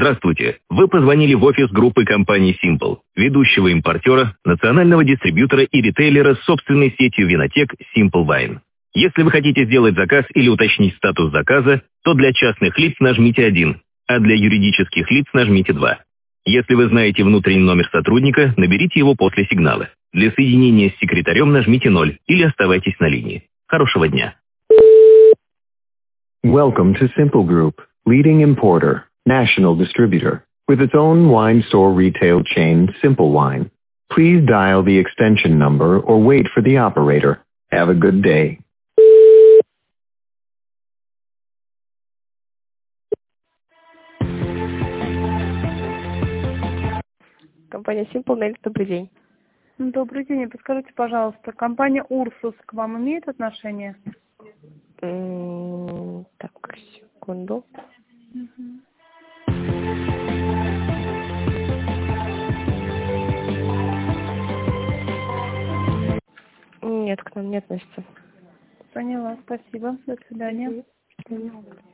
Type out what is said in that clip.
Здравствуйте. Вы позвонили в офис группы компании Simple, ведущего импортера, национального дистрибьютора и ритейлера с собственной сетью винотек Simple Wine. Если вы хотите сделать заказ или уточнить статус заказа, то для частных лиц нажмите 1, а для юридических лиц нажмите 2. Если вы знаете внутренний номер сотрудника, наберите его после сигнала. Для соединения с секретарем нажмите 0 или оставайтесь на линии. Хорошего дня. Welcome to Simple Group, leading importer, national distributor, with its own wine store retail chain, Simple Wine. Please dial the extension number or wait for the operator. Have a good day. Компания Simple, Нелли, добрый день. Добрый день. Подскажите, пожалуйста, компания Урсус к вам имеет отношение? Так, секунду. Нет, к нам не относится. Поняла, спасибо. До свидания. До свидания.